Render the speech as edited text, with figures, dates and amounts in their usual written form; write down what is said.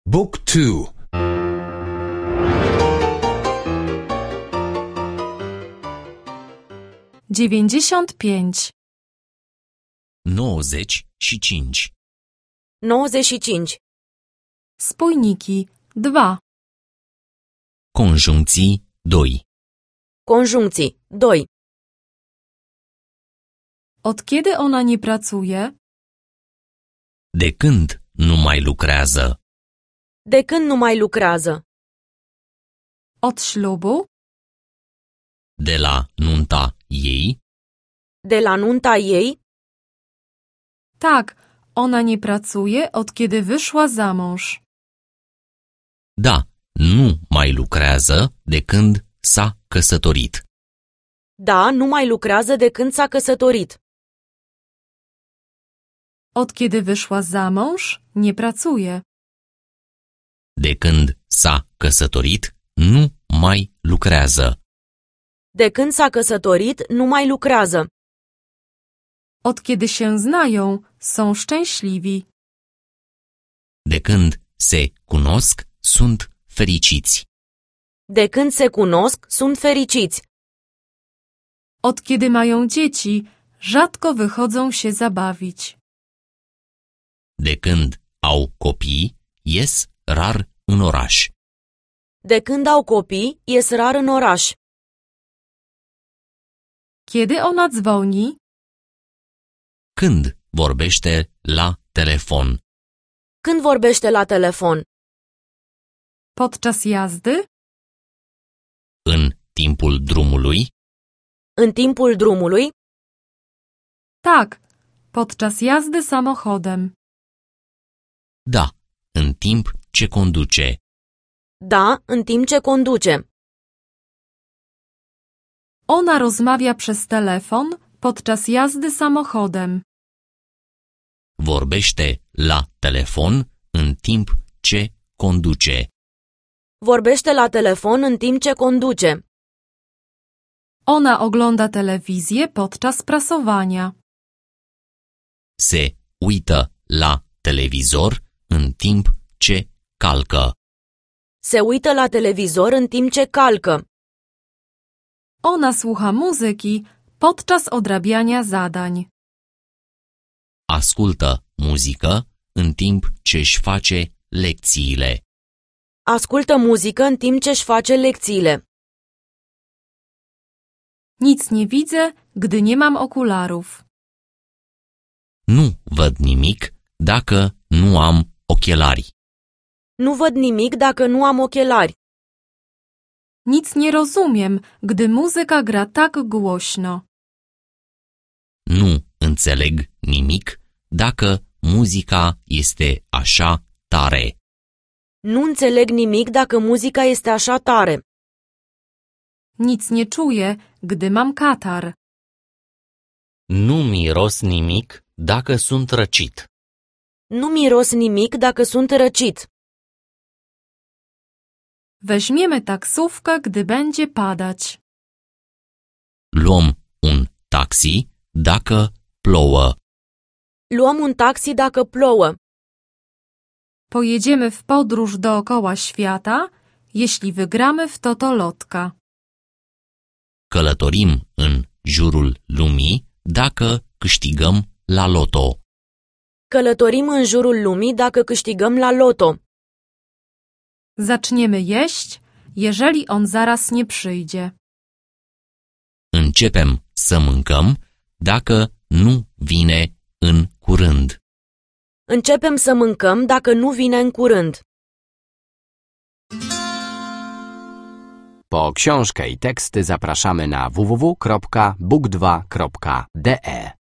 Book 2. 95. 95. 95. Spójniki 2. Conjuncții 2. Conjuncții 2. Od kiedy ona nie pracuje? De când nu mai lucrează? De când nu mai lucrează? Od ślubu? De la nunta ei? De la nunta ei? Tak, ona nie pracuje od kiedy wyszła za mąż. Da, nu mai lucrează de când s-a căsătorit. Da, nu mai lucrează de când s-a căsătorit. Od kiedy wyszła za mąż, nie pracuje. De când s-a căsătorit, nu mai lucrează. De când s-a căsătorit, nu mai lucrează. Od kiedy się znają, są szczęśliwi. De când se cunosc, sunt fericiți. De când se cunosc, sunt fericiți. Od kiedy mają dzieci, rzadko wychodzą się zabawić. De când au copii, ies rar în oraș. De când au copii, ies rar în oraș. Kiedy ona dzwoni? Când vorbește la telefon? Când vorbește la telefon? Podczas jazdy? În timpul drumului? În timpul drumului? Tak, podczas jazdy samochodem. Da, în timp ce conduce. Da, în timp ce conduce. Ona rozmawia przez telefon podczas jazdy samochodem. Vorbește la telefon în timp ce conduce. Vorbește la telefon în timp ce conduce. Ona ogląda telewizję podczas prasowania. Se uită la televizor în timp ce calcă. Se uită la televizor în timp ce calcă. Ona słucha muzyki podczas odrabiania zadań. Ascultă muzică în timp ce își face lecțiile. Ascultă muzică în timp ce își face lecțiile. Nic nie widzę, gdy nie mam okularów. Nu văd nimic dacă nu am ochelari. Nu văd nimic dacă nu am ochelari. Nic nie rozumiem, gdy muzyka gra tak głośno. Nu înțeleg nimic dacă muzica este așa tare. Nu înțeleg nimic dacă muzica este așa tare. Nic nie czuję, gdy mam katar. Nu miros nimic dacă sunt răcit. Nu miros nimic dacă sunt răcit. Weźmiemy taksówkę, gdy będzie padać. Luăm un taxi dacă plouă. Luăm un taxi dacă plouă. Pojedziemy w podróż dookoła świata, jeśli wygramy w totolotka. Călătorim în jurul lumii dacă câștigăm la loto. Călătorim în jurul lumii dacă câștigăm la loto. Zaczniemy jeść, jeżeli on zaraz nie przyjdzie. Începem să mâncăm dacă nu vine în curând. Începem să mâncăm dacă nu vine în curând. Po książkę i teksty zapraszamy na www.book2.de.